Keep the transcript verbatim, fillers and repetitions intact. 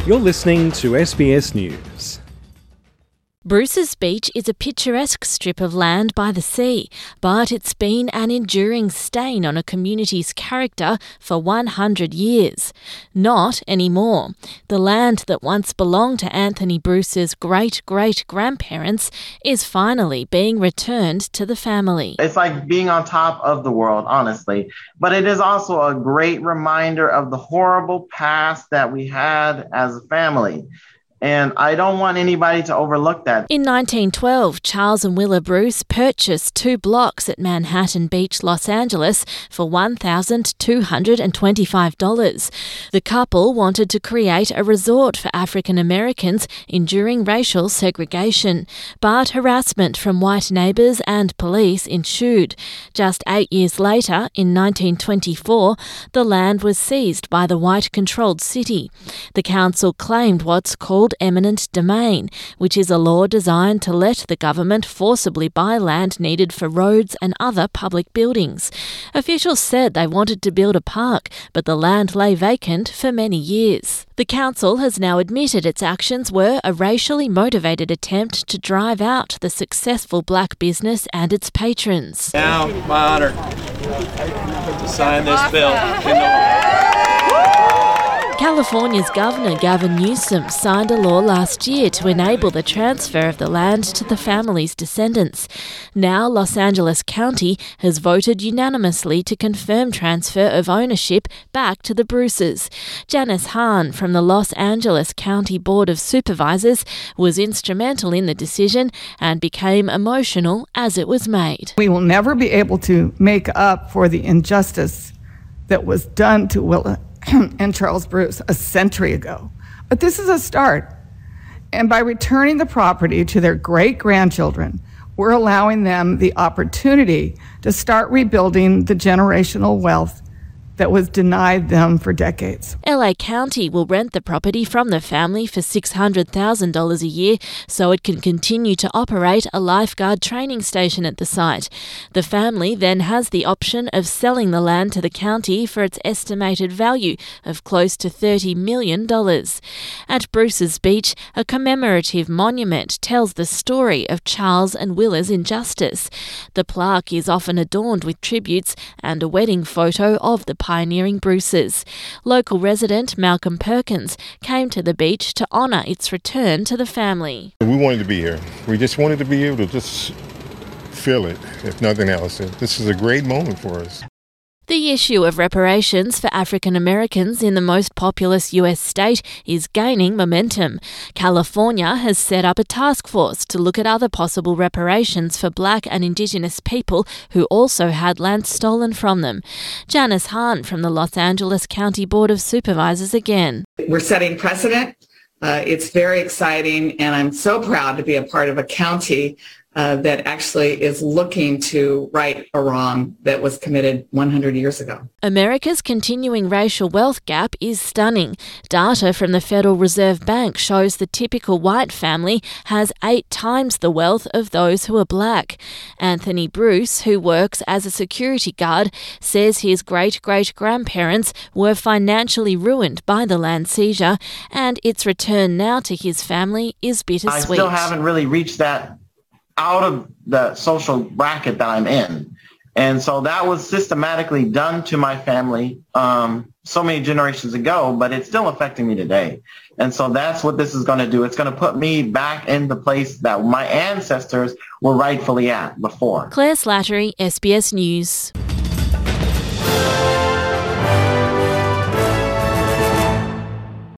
You're listening to S B S News. Bruce's Beach is a picturesque strip of land by the sea, but it's been an enduring stain on a community's character for one hundred years. Not anymore. The land that once belonged to Anthony Bruce's great-great-grandparents is finally being returned to the family. It's like being on top of the world, honestly. But it is also a great reminder of the horrible past that we had as a family. And I don't want anybody to overlook that. In nineteen twelve, Charles and Willa Bruce purchased two blocks at Manhattan Beach, Los Angeles for one thousand two hundred twenty-five dollars. The couple wanted to create a resort for African Americans enduring racial segregation, but harassment from white neighbours and police ensued. Just eight years later, in nineteen twenty-four, the land was seized by the white-controlled city. The council claimed what's called eminent domain, which is a law designed to let the government forcibly buy land needed for roads and other public buildings. Officials said they wanted to build a park, but the land lay vacant for many years. The council has now admitted its actions were a racially motivated attempt to drive out the successful black business and its patrons. Now, my honor, to sign this bill. California's Governor Gavin Newsom signed a law last year to enable the transfer of the land to the family's descendants. Now Los Angeles County has voted unanimously to confirm transfer of ownership back to the Bruces. Janice Hahn from the Los Angeles County Board of Supervisors was instrumental in the decision and became emotional as it was made. We will never be able to make up for the injustice that was done to Willa and Charles Bruce a century ago. But this is a start. And by returning the property to their great-grandchildren, we're allowing them the opportunity to start rebuilding the generational wealth that was denied them for decades. L A County will rent the property from the family for six hundred thousand dollars a year so it can continue to operate a lifeguard training station at the site. The family then has the option of selling the land to the county for its estimated value of close to thirty million dollars. At Bruce's Beach, a commemorative monument tells the story of Charles and Willa's injustice. The plaque is often adorned with tributes and a wedding photo of the pioneering Bruces. Local resident Malcolm Perkins came to the beach to honour its return to the family. We wanted to be here. We just wanted to be able to just feel it, if nothing else. This is a great moment for us. The issue of reparations for African Americans in the most populous U S state is gaining momentum. California has set up a task force to look at other possible reparations for Black and Indigenous people who also had land stolen from them. Janice Hahn from the Los Angeles County Board of Supervisors again. We're setting precedent. Uh, it's very exciting, and I'm so proud to be a part of a county Uh, that actually is looking to right a wrong that was committed one hundred years ago. America's continuing racial wealth gap is stunning. Data from the Federal Reserve Bank shows the typical white family has eight times the wealth of those who are black. Anthony Bruce, who works as a security guard, says his great-great-grandparents were financially ruined by the land seizure, and its return now to his family is bittersweet. I still haven't really reached that out of the social bracket that I'm in. And so that was systematically done to my family um, so many generations ago, but it's still affecting me today. And so that's what this is going to do. It's going to put me back in the place that my ancestors were rightfully at before. Claire Slattery, S B S News.